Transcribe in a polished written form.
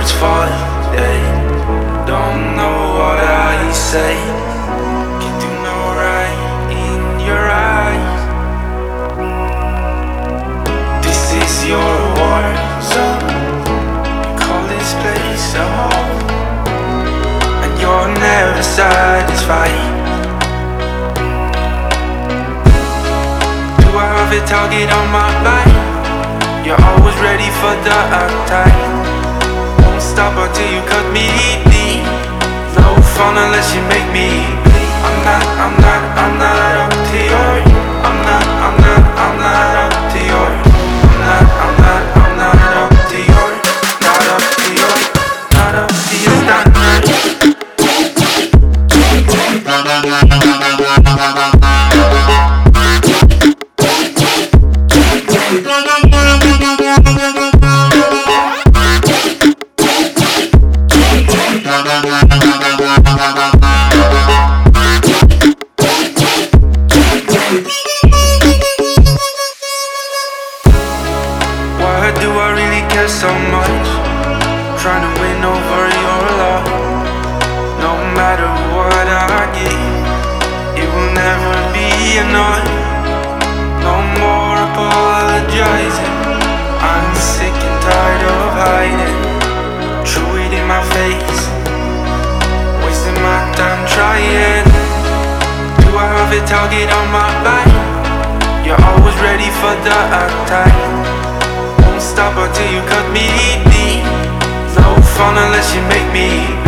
words fall, they don't know what I say. Can do no right in your eyes. This is your war zone. You call this place a home, and you're never satisfied. Do I have a target on my back? You're always ready for the attack. Won't stop until you cut me deep. No fun unless you make me bleed. I'm not up to your. I'm not up to your. I'm not up to your. Not up to your. Not up to your standard. Why do I really care so much? Trying to win over your love. No matter what I give, it will never be enough. No more apologizing. I'm sick and tired of hiding. Threw it in my face, wasting my time trying. Do I have a target on my back? You're always ready for the attack. Won't stop until you cut me deep. No fun unless you make me